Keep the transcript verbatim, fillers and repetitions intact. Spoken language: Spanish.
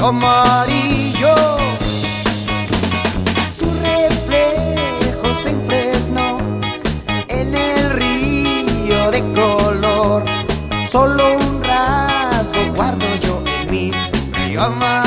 río amarillo. Su reflejo se impregnó en el río de color. Solo un rasgo guardo yo en mi río amarillo.